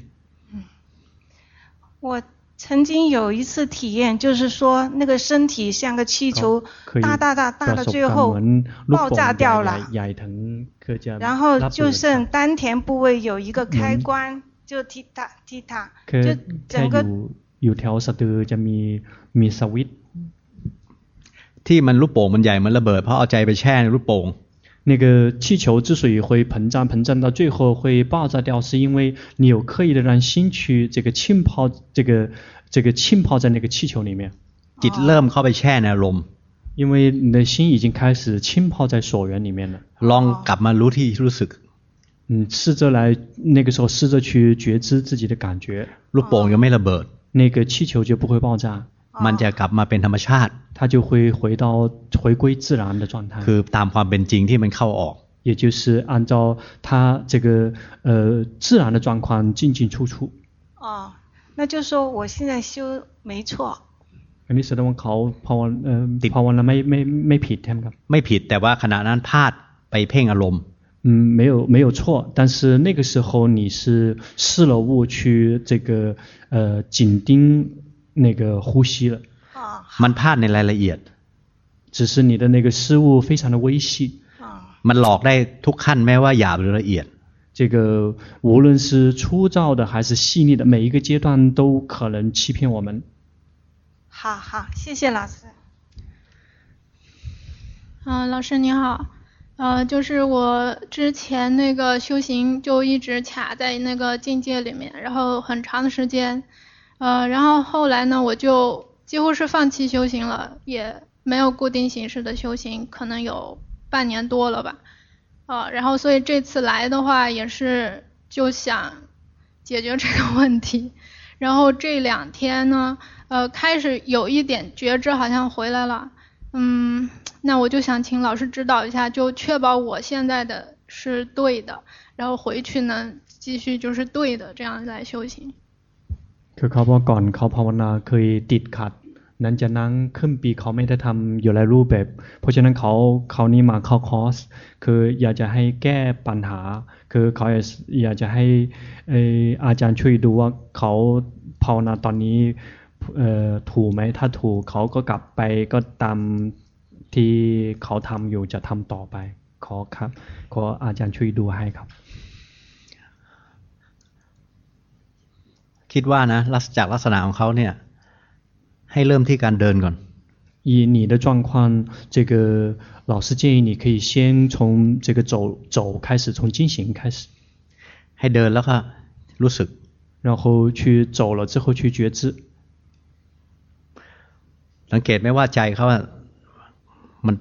我曾经有一次体验，就是说那个身体像个气球，大的最后爆炸掉了，然后就剩丹田部位有一个开关，就踢踏，就整个อยู่แถวสะดือจะมีสวิตช์ที่มันลูกโป่งมันใหญ่มันระเบิดเพราะเอาใจไปแช่ในลูกโป่ง那个气球之所以会膨胀到最后会爆炸掉，是因为你有刻意的让心去这个浸泡浸泡在那个气球里面。 จิตเริ่มเข้าไปแช่ในอารมณ์因为你的心已经开始浸泡在所缘里面了。 ลองกลับมารู้ที่รู้สึก试着来那个时候试着去觉知自己的感觉。 ลูกโป่งยังไม่ระเบิด那个气球就不会爆炸。 มันจะกลับมาเป็นธรรมชาติ它就会回归自然的状态คือตามความเป็นจริงที่มันเข้าออก也就是按照它这个自然的状况进出出那就说我现在修没错อันนี้แสดงว่าเขาภาวนาไม่ผิดใช่ไหมครับไม่ผิดแต่ว่าขณะนั้นพลาดไปเพ่งอารมณ์没有错，但是那个时候你是失了误去这个紧盯那个呼吸了。 มันพลาดในรายละเอียด只是你的那个失误非常的微细。 มันหลอกได้ทุกขั้นแม้ว่าหยาบหรือละเอียด这个无论是粗糙的还是细腻的，每一个阶段都可能欺骗我们。 好，谢谢老师。 老师你好。就是我之前那个修行就一直卡在那个境界里面，然后很长的时间，然后后来呢，我就几乎是放弃修行了，也没有固定形式的修行，可能有半年多了吧，然后所以这次来的话也是就想解决这个问题，然后这2天呢，开始有一点觉知好像回来了，那我就想请老师指导一下，就确保我现在的是对的，然后回去呢继续就是对的，这样来修行。 คือเขาบอกก่อนเขาภาวนาเคยติดขัดนั้นจะนั่งขึ้นปีเขาไม่ได้ทำอยู่หลายรูปแบบเพราะฉะนั้นเขานี่มาเข้าคอร์สคืออยากจะให้แก้ปัญหาคือเขาอยากจะให้อาจารย์ช่วยดูว่าเขาภาวนาตอนนี้ถูกไหมถ้าถูกเขาก็กลับไปก็ตามที่เขาทำอยู่จะทำต่อไปขออาจารย์ช่วยดูให้ครับคิดว่านะจากลักษณะของเขาเนี่ยให้เริ่มที่การเดินก่อน以你的状况这个老师建议你可以先从这个走开始从经行开始ให้เดินแล้วก็รู้สึก然后去走了之后去觉知สังเกตไหมว่าใจเขามัน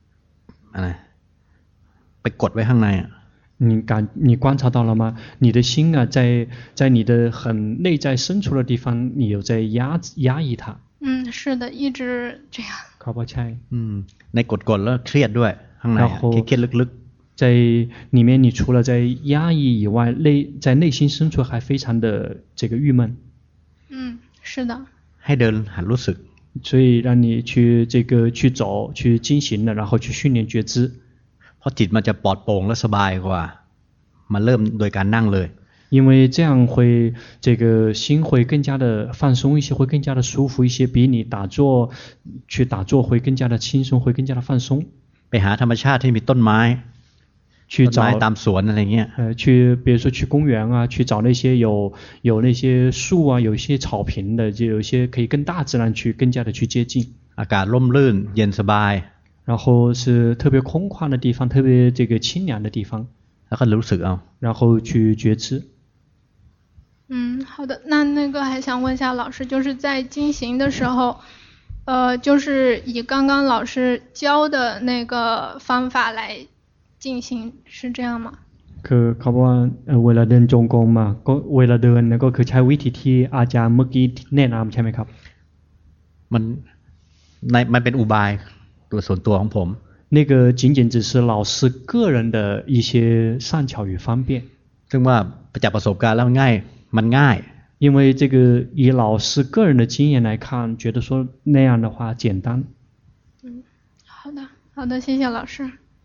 ไปกดไว้ข้างใน你观察到了吗？你的心啊，在你的很内在深处的地方，你有在压抑它。 是的，一直这样。 เขาบอกใช่ในกดแล้วเครียดด้วยข้างในเครียดลึกๆ在里面你除了在压抑以外，在内心深处还非常的这个郁闷。 是的。 ให้เดินหัดรู้สึก。 所以让你去走去进行了，然后去训练觉知。 เพราะจิตมันจะปลอดโปร่งและสบายกว่ามาเริ่มโดยการนั่งเลย因为这样会这个心会更加的放松一些，会更加的舒服一些，比你打坐会更加的轻松，会更加的放松。 ไปหาธรรมชาติที่มีต้นไม้去找ตามสวนอะไรเงี้ย去比如说去公园啊，去找那些有那些树啊，有一些草坪的，就有一些可以跟大自然去更加的去接近。 อากาศร่มรื่นเย็นสบาย然后是特别空旷的地方，特别这个清凉的地方。 แล้วก็รู้สึกเอา然后去觉知。 好的，那个还想问一下老师，就是在进行的时候，就是以刚刚老师教的那个方法来进行，是这样吗？ คือเขาบอกว่าเวลาเดินจงกรมมาก็เวลาเดินก็คือใช้วิธีที่อาจารย์เมื่อกี้แนะนำใช่ไหมครับมันเป็นอุบายตัวส่วนตัวของผม那个仅仅只是老师个人的一些善巧与方便。 ซึ่งว่าจากประสบการณ์แล้วมันง่าย因为这个以老师个人的经验来看，觉得说那样的话简单。 好的，好的，谢谢老师。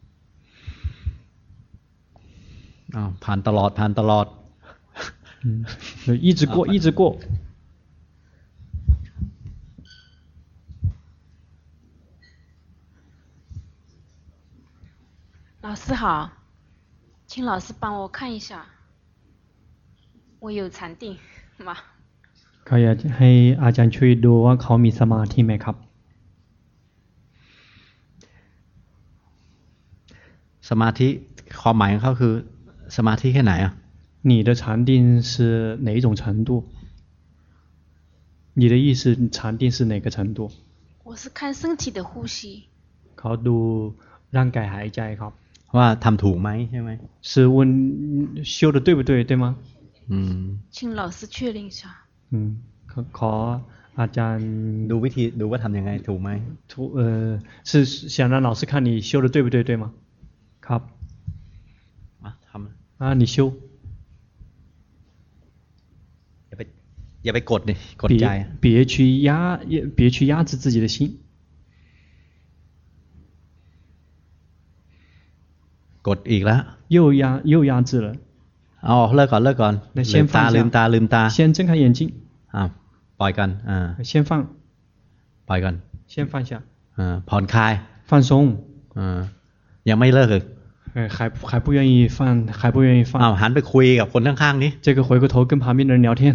ผ่านตลอด一直过。 老师好，请老师帮我看一下，我有禅定吗？ เขาอยากให้อาจารย์ช่วยดูว่าเขามีสมาธิไหมครับสมาธิความหมายของเขาคือสมาธิแค่ไหนอ่ะ你的禅定是哪一种程度？你的意思禅定是哪个程度？ 我是看身体的呼吸。 เขาดูร่างกายหายใจครับว่าทำถูกไหมใช่ไหม是问修的对不对，对吗？ 请老师确认一下。 ขออาจารย์ดูวิธีดูว่าทำยังไงถูกไหม是想让老师看你修的对不对，对吗？ครับทำ你修อย่าไปกดดิกดใจ别去压制自己的心กดอีกแล้ว又压制了เลิกก่อนลืมตา先睁开眼睛ปล่อยกัน先放ปล่อยกัน先放下ผ่อนคลาย放松ยังไม่เลิก还不愿意放หันไปคุยกับคนข้างๆนี้这个回过头跟旁边的人聊天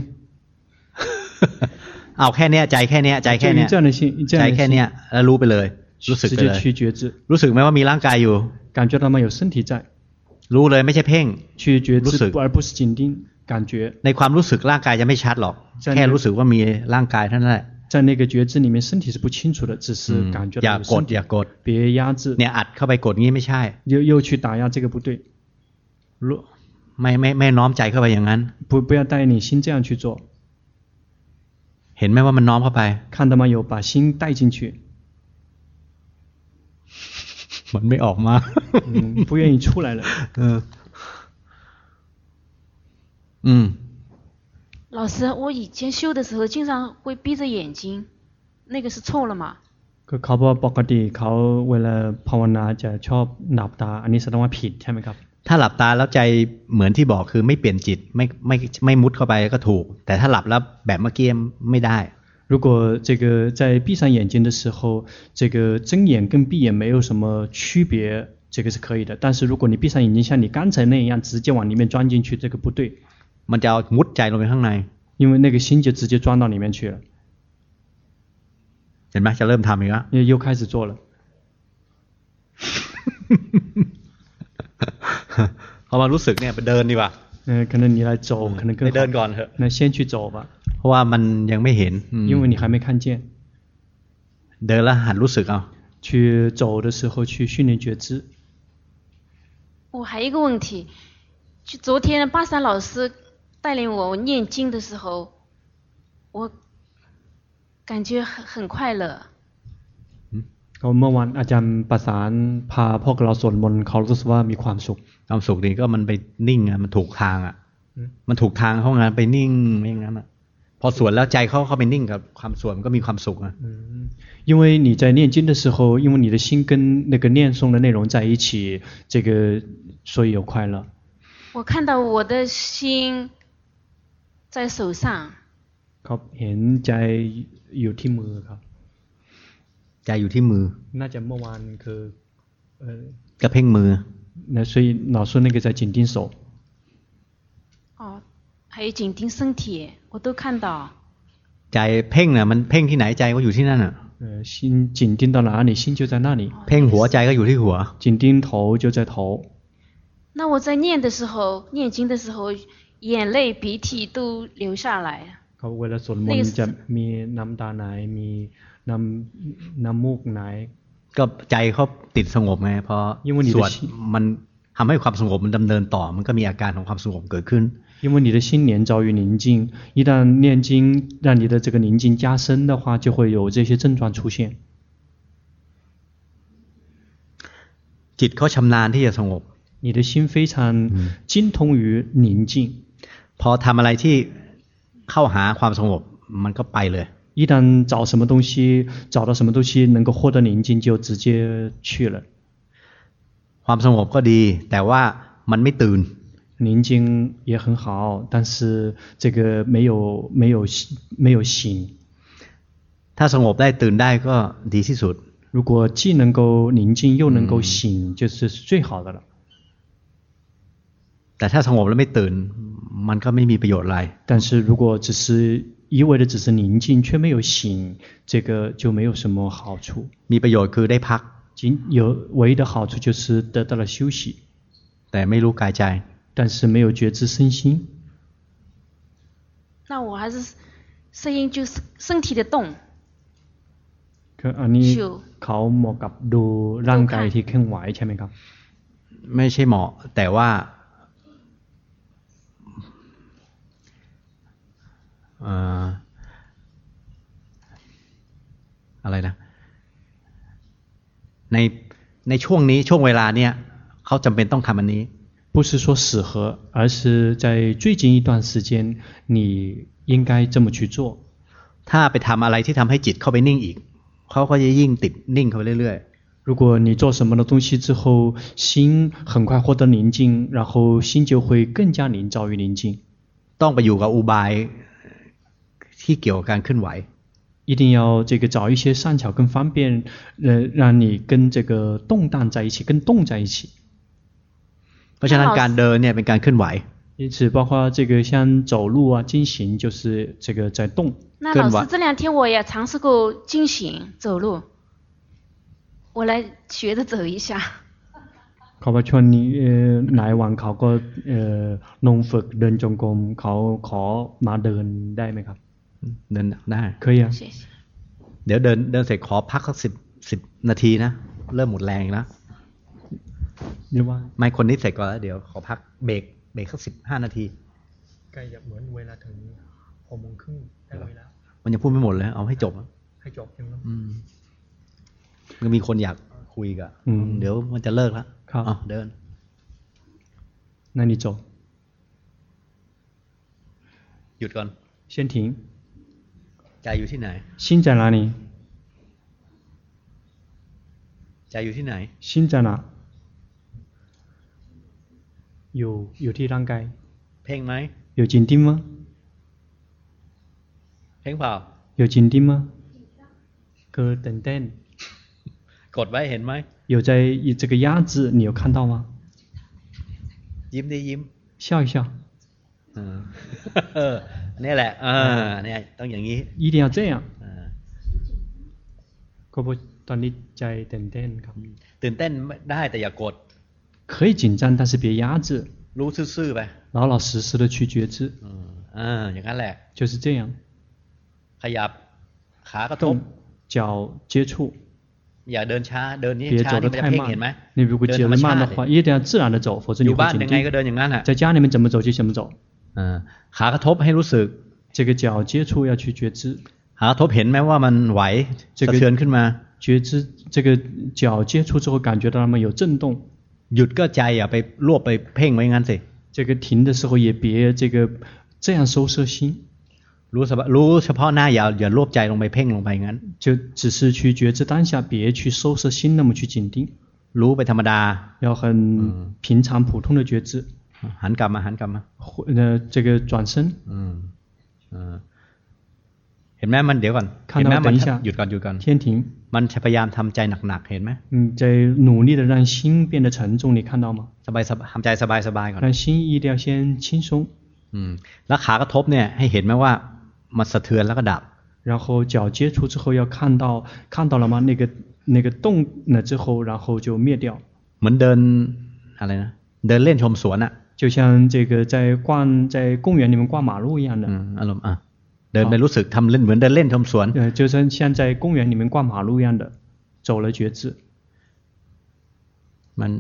เอาแค่เนี้ยใจแค่เนี้ยใจแค่เนี้ยแล้วรู้ไปเลยรู้สึกไปเลยรู้สึกไหมว่ามีร่างกายอยู่感觉到吗有身体在รู้เลยไม่ใช่เพ่ง去觉知而不是紧盯感觉ในความรู้สึกร่างกายจะไม่ชัดหรอกแค่รู้สึกว่ามีร่างกายเท่านั้นแหละ在那个觉知里面身体是不清楚的只是感觉到有身体อย่ากด别压制เนี่ยอัดเข้าไปกดงี้ไม่ใช่又去打压这个不对ไม่น้อมใจเข้าไปอย่างนั้น不要带你心这样去做เห็นไหมว่ามันน้อมเข้าไป看到吗有把心带进去มันไม่ออกมา不愿意出来了老师我以前修的时候经常会闭着眼睛那个是错了吗ก็เขาบอกปกติเขาเวลาภาวนาจะชอบหลับตาอันนี้แสดงว่าผิดใช่ไหมครับถ้าหลับตาแล้วใจเหมือนที่บอกคือไม่เปลี่ยนจิตไม่มุดเข้าไปก็ถูกแต่ถ้าหลับแล้วแบบเมื่อกี้ไม่ได้如果这个在闭上眼睛的时候，这个睁眼跟闭眼没有什么区别，这个是可以的。但是如果你闭上眼睛，像你刚才那样直接往里面钻进去，这个不对。 มันจะมุดใจลงไปข้างใน因为那个心就直接钻到里面去了。 เห็นไหมจะเริ่มทำอีกแล้ว又开始做了。 พอมารู้สึกเนี่ยไปเดินดีกว่า可能你来走可能更好เดินก่อนเถอะ那先去走吧เพราะว่ามันยังไม่เห็น因为你还没看见เดินแล้วหัดรู้สึกเอา去走的时候去训练觉知我还有一个问题就昨天巴山老师带领我念经的时候我感觉很快乐เมื่อวานอาจารย์ประสานพาพวกเราสวดมนต์เขารู้สึกว่ามีความสุขความสุขนี่ก็มันไปนิ่งอ่ะมันถูกทางอ่ะมันถูกทางเข้างานไปนิ่งอย่างนั้นอ่ะพอสวดแล้วใจเข้าไปนิ่งกับความสวดมันก็มีความสุขอ่ะ因为你在念经的时候因为你的心跟那个念诵的内容在一起这个所以有快乐我看到我的心在手上ครับเห็นใจอยู่ที่มือครับใจอยู่ที่มือน่าจะเมื่อวานคือกระเพ่งมือ那所以老师那个在紧盯手还有紧盯身体我都看到ใจเพ่งน่ะมันเพ่งที่ไหนใจก็อยู่ที่นั่นน่ะ心紧盯到哪里心就在那里เพ่งหัวใจก็อยู่ที่หัว紧盯头就在头那我在念的时候念经的时候眼泪鼻涕都流下来เขาเวลาสวดมนต์จะมีน้ำตาไหลมีน้ำมูกไหลก็ใจเขาติดสงบไงพอสวดมันทำให้ความสงบมันดำเนินต่อมันก็มีอาการของความสงบเกิดขึ้น因为你的心念着于宁静一旦念经让你的这个宁静加深的话就会有这些症状出现จิตเขาชำนาญที่จะสงบ你的心非常精通于宁静พอทำอะไรที่เข้าหาความสงบมันก็ไปเลย一旦找什么东西找到什么东西能够获得宁静就直接去了ความสงบก็ดีแต่ว่ามันไม่ตื่น宁静也很好但是这个没有醒ถ้าสงบได้ตื่นได้ก็ดีที่สุด如果既能够宁静又能够醒就是最好的了แต่ถ้าสงบแล้วไม่ตื่นมันก็ไม่มีประโยชน์อะไร但是如果只是一味的只是宁静却没有醒这个就没有什么好处มีประโยชน์คือได้พัก有唯一的好处就是得到了休息แต่ไม่รู้กายใจ但是没有觉知身心那我还是声音就是身体的动คืออันนี้เขาเหมาะกับดูร่างกายที่เคลื่อนไหวใช่ไหมครับไม่ใช่เหมาะแต่ว่าอะไรนะในช่วงนี้ช่วงเวลาเนี้ยเขาจำเป็นต้องทำอันนี้不是说适合而是在最近一段时间你应该这么去做ถ้าไปทำอะไรที่ทำให้จิตเข้าไปนิ่งอีกเขาก็จะยิ่งติดนิ่งเข้าไปเรื่อยๆ如果你做什么的东西之后心很快获得宁静然后心就会更加凝照于宁静ต้องไปอยู่กับอุบายที่เกี่ยวกับการเคลื่อนไหว一定要这个找一些善巧更方便让你跟这个动荡在一起跟动在一起เพราะฉะนั้นการเดินเนี่ยเป็นการเคลื่อนไหว因此包括这个像走路啊进行就是这个在动那老师这两天我也尝试过进行走路我来学着走一下เขาว่าช่วงนี้นายวันเขาก็ลงฝึกเดินจงกรมเขาขอมาเดินได้ไหมครับเดินได้เคยยังเดี๋ยวเดินเสร็จขอพักสัก10 นาทีนะเริ่มหมดแรงแล้วไม่คนนี้เสร็จก่อนแล้วเดี๋ยวขอพักเบรกสัก15 นาทีใกล้จะเหมือนเวลาถึง6 โมงครึ่งได้เวลามันยังพูดไม่หมดเลยเอาให้จบให้จบใช่ไหมมันมีคนอยากคุยกันเดี๋ยวมันจะเลิกแล้วเดิน那你走หยุดก่อน先停ใจอยู่ที่ไหน心在哪里ใจอยู่ที่ไหน心在哪อยู่ที่ร่างกายเพ่งไหม有紧盯吗เพ่งเปล่า有紧盯吗ก็ตื่นเต้นกดไว้เห็นไหม有在这个压制你有看到吗ยิ้มได้ยิ้ม笑一笑นี่แหละเนี่ยต้องอย่างนี้一定要这样ก็เพราะตอนนี้ใจตื่นเต้นครับตื่นเต้นได้แต่อย่ากด可以紧张但是别压制รู้ซื่อๆไป老老实实的去觉知อย่างนั้นแหละ就是这样ขยับขากระทบ脚接触อย่าเดินช้าเดินนี้ช้านี่มันจะเพ่งเห็นไหม你如果走得慢的话一定要自然的走否则你会紧张在家里面怎么走就怎么走ขากระทบให้รู้สึก这个脚接触要去觉知ขากระทบเห็นไหมว่ามันไหวสะเทือนขึ้นมา觉知这个脚接触之后感觉到它们有震动หยุดก็ใจอย่าไปรวบไปเพ่งไว้งั้นสิ这个停的时候也别这个这样收摄心รู้เฉพาะหน้าอย่ารวบใจลงไปเพ่งลงไปงั้น就只是去觉知当下别去收摄心那么去紧盯รู้ไปธรรมดา要很平常普通的觉知หันกลับมา这个转身เห็นไหมมันเดี๋ยวก่อนเห็นไหมมันหยุดก่อน天停มันพยายามทำใจหนักๆเห็นไหม在努力的让心变得沉重你看到吗ทำใจสบายๆก่อน让心一定要先轻松แล้วขากระทบเนี่ยให้เห็นไหมว่ามันสะเทือนแล้วก็ดับ然后脚接触之后要看到了吗那个动了之后然后就灭掉เหมือนเดินอะไรนะเดินเล่นชมสวนอ่ะ就像这个在公园里面逛马路一样的อารมณ์เดินไปรู้สึกทำเล่นเหมือนเดินเล่นชมสวน就是像在公园里面逛马路一样的走了觉知มัน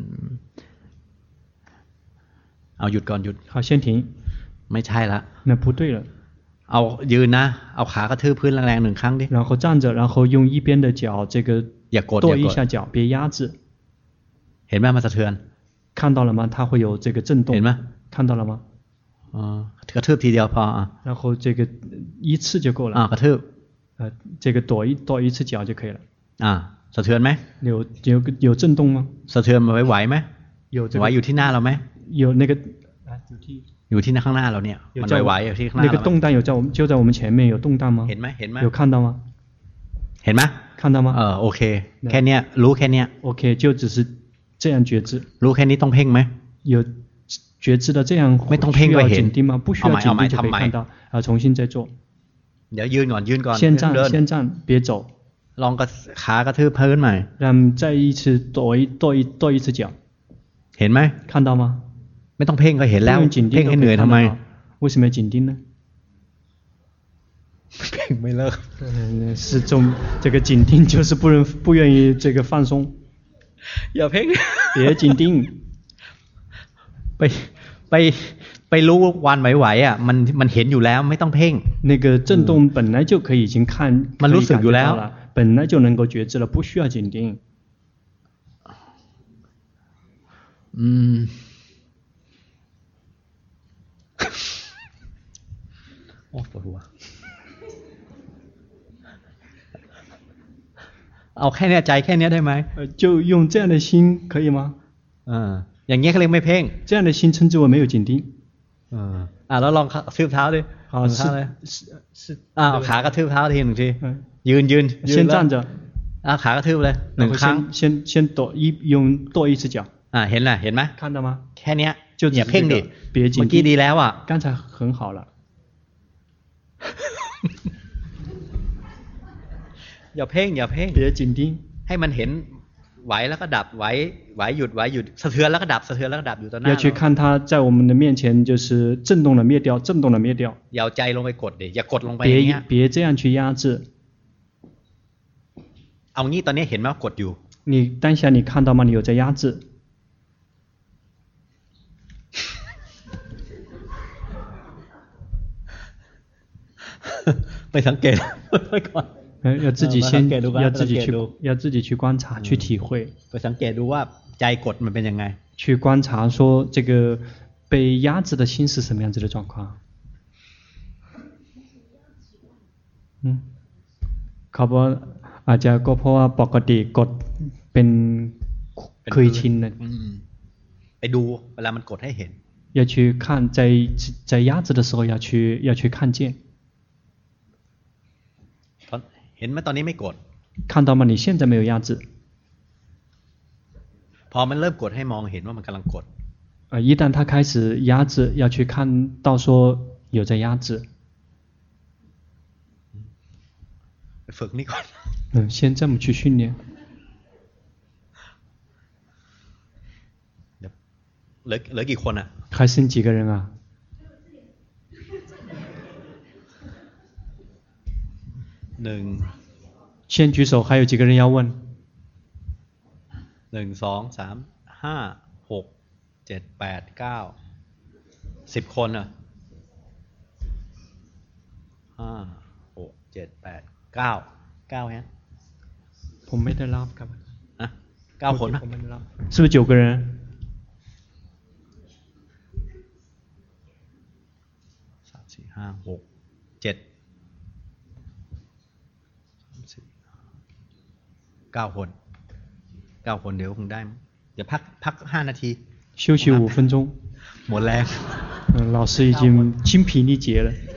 เอาหยุดก่อนหยุด好先停ไม่ใช่ละ那不对了เอายืนนะเอาขากระทืบพื้นแรงๆ1 ครั้งดิ然后站着然后用一边的脚这个อย่ากด跺一下脚别压制เห็นไหมมันสะเทือน看到了吗？它会有这个震动。 เห็นไหม看到了吗？ กระทืบทีเดียวพอ然后这个一次就够了。 กระทืบ这个跺一次脚就可以了。 สะเทือนไหม有震动吗？ สะเทือนไหวไหมไหวอยู่ที่หน้าเราไหม有那个อยู่ที่ข้างหน้าเราเนี่ยมันไหวอยู่ที่ข้างหน้า那个动弹就在我们前面有动弹吗？ เห็นไหมเห็นไหม有看到吗？ เห็นไหม看到吗？ โอเคแค่เนี้ยรู้แค่เนี้ย OK就只是这样觉知。 รู้แค่นี้ต้องเพ่งไหม有觉知的这样ไม่ต้องเพ่งก็เห็น紧盯吗？不需要紧盯就可以看到。重新再做。 เดี๋ยวยืนก่อน先站别走。 ลองขากระทืบพื้นใหม่让再一次跺一次脚。 เห็นไหม看到吗？ ไม่ต้องเพ่งก็เห็นแล้วเพ่งให้เหนื่อยทำไม为什么要紧盯呢？ เพ่งไม่เลิก是这个紧盯就是不愿意这个放松。 อย่าเพ่ง别紧盯。 ไปรู้วันไหวอ่ะมันเห็นอยู่แล้วไม่ต้องเพ่ง那个震动本来就可以已经มันรู้สึกอยู่แล้ว本来就能够觉知了不需要紧盯。 โอ้ปวดหัวเอาแค่นี้ใจแค่นี้ได้ไหม就用这样的心可以吗？ อย่างเงี้ยเขาเรียกไม่เพ่ง这样的心称之为没有紧盯。 แล้วลองทืบเท้าดิขากระทืบเท้าทีหนึ่งทียืน先站着ขากระทืบเลย1ครั้ง先用跺一次脚。 เห็นไหม看到吗？ แค่นี้อย่าเพ่งดิเมื่อกี้ดีแล้วอ่ะ刚才很好了。 อย่าเพ่ง别紧盯ให้มันเห็นไหวแล้วก็ดับไหวหยุดสะเทือนแล้วก็ดับสะเทือนแล้วก็ดับอยู่ต่อหน้า要去看它在我们的面前就是震动了灭掉震动了灭掉อย่าใจลงไปกดดิอย่ากดลงไปอย่างเงี้ย别这样去压制เอางี้ตอนนี้เห็นไหมว่ากดอยู่你当下你看到吗？你有在压制ไปสังเกตไปก่อน要自己先要自己去观察去体会ไปสังเกตดูว่าใจกดมันเป็นยังไง去观察说这个被压制的心是什么样子的状况เขาบอกอาจจะก็เพราะว่าปกติกดเป็นเคยชินนะไปดูเวลามันกดให้เห็น要去看在压制的时候要去看见เห็นไหมตอนนี้ไม่กด看到吗？你现在没有压制พอมันเริ่มกดให้มองเห็นว่ามันกำลังกด一旦它开始压制要去看到说有在压制ฝึกนี่ก่อน先这么去训练เหลือกี่คนอ่ะ还剩几个人啊先举手还有几个人要问 1 2 3 5 6 7 8 9 10คนอ่ะ5 6 7 8 9ฮะผมไม่ได้รับครับ 9คนนะ是不是9个人 3 4 5 6 7 9คนเดี๋ยวคงได้เดี๋ยวพัก5นาที休息5分钟หมดแรง老师已经精疲力竭了